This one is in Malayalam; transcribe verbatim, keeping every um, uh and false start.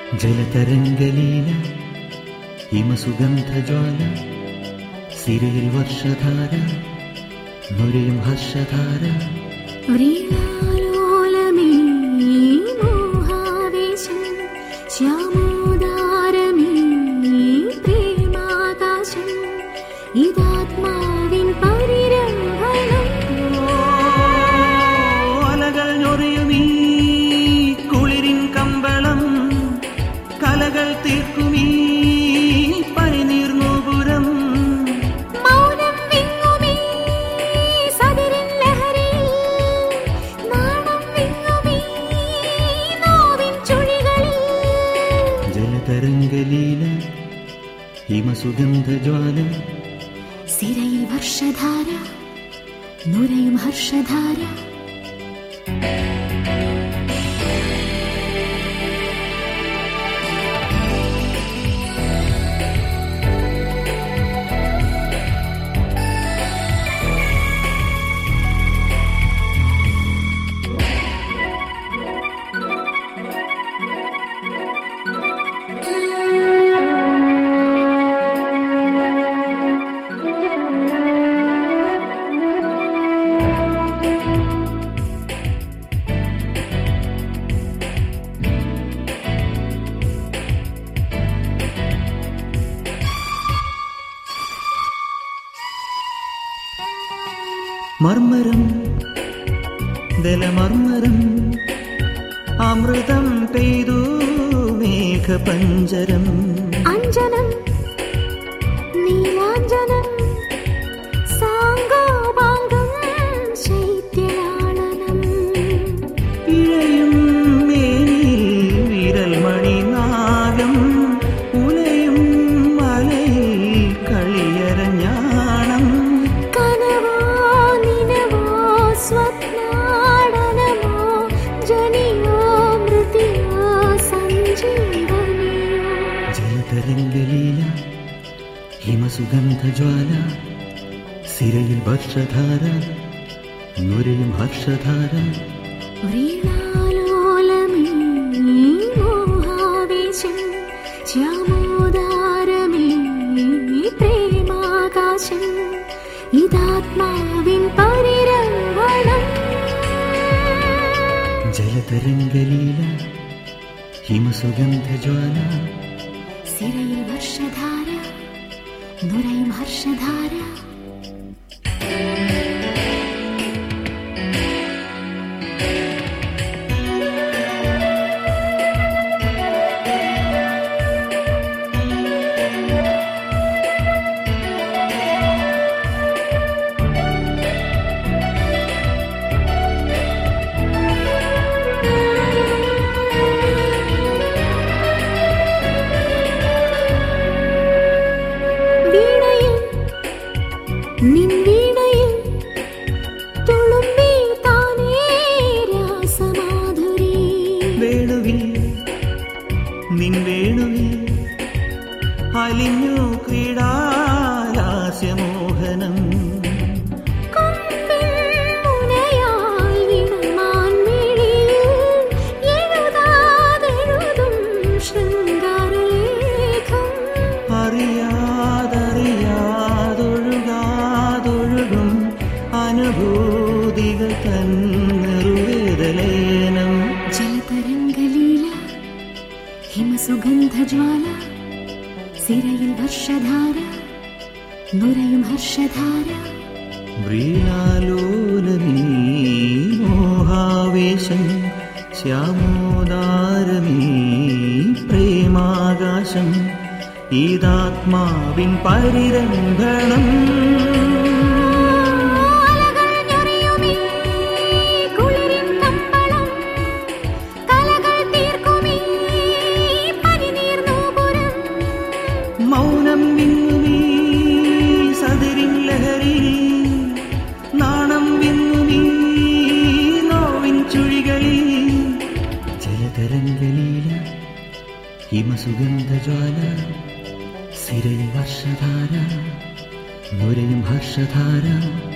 ജലതരംഗലീല ഹിമസുഗന്ധജ്വാല സിരയിൽ വർഷധാര നുരയും ഹർഷധാര വ്രീളാലോലമേ മോഹാവേശം ശ്യാമോദാരമേ പ്രേമാകാശം ഇതാത്മാവിൻ പരിരംഭണം. അലകൾ ഞൊറിയുമീ കുളിരിൻ കമ്പളം കലകൾ തീർക്കുമീ പനിനീർനൂപുരം മൗനം വിങ്ങുമീ സതിരിൻ ലഹരിയിൽ നാണം വിങ്ങുമീ നോവിൻ ചുഴികളിൽ. ജലതരംഗലീല ഹിമസുഗന്ധജ്വാല സിരയിൽ വർഷധാര നുരയും ഹർഷധാര. മർമരം ദലമർമരം അമൃതം പെയ്തു മേഘപഞ്ചരം അഞ്ജനം നീലാഞ്ജനം സാംഗോപാംഗം ശൈത്യലാളനം. ഇഴയും മേനിൽ വിരൽമണി നാഗം ഉലയും മലയിൽ കളിയരഞ്ഞാണം. കനവോ നിനവോ സ്വപ്നാടനമോ ജനിയോ മൃതിയോ സഞ്ജീവനിയോ. ജലതരംഗലീല ഹിമസുഗന്ധജ്വാല സിരയിൽ വർഷധാര നുരയും ഹർഷധാര വ്രീളാലോലമേ മോഹാവേശം ശ്യാമോദാരമേ പ്രേമാകാശം ഇതാത്മാവിൻ പരിരംഭണം. ജലതരംഗലീല ഹിമസുഗന്ധജ്വാല സിരയിൽ വർഷധാര നുരയും ഹർഷധാര. നിൻ വീണയിൽ തുളുമ്പി താനേ രാസമാധുരി. വേണുവിൽ നിൻ വേണുവിൽ അലിഞ്ഞു ക്രീഡാലാസ്യമോഹനം. കൊമ്പിൻ മുനയാൽ ഇണമാൻ മിഴിയിൽ എഴുതാതെഴുതും ശൃംഗാരലേഖം. അറിയാതറിയാതൊഴുകാതൊഴുകും അനുഭൂതികൾ തന്നിറുവേദലേനം. ജലതരംഗലീല ഹിമസുഗന്ധജ്വാല സിരയിൽ വർഷധാര നുരയും ഹർഷധാര. വ്രീളാലോലമീ മോഹാവേശം ശ്യാമോദാരമീ പ്രേമാകാശം ഇതാത്മാവിൻ പരിരംഭണം. അലകൾ ഞൊറിയുമീ കുളിരിൻ കമ്പളം കലകൾ തീർക്കുമീ പനിനീർനൂപുരം മൗനം വിങ്ങുമീ സതിരിൻ ലഹരിയിൽ നാണം വിങ്ങുമീ നോവിൻ ചുഴികളിൽ. ജലതരംഗലീല ഹിമസുഗന്ധജ്വാല സിരയിൽ വർഷധാര നുരയും ഹർഷധാര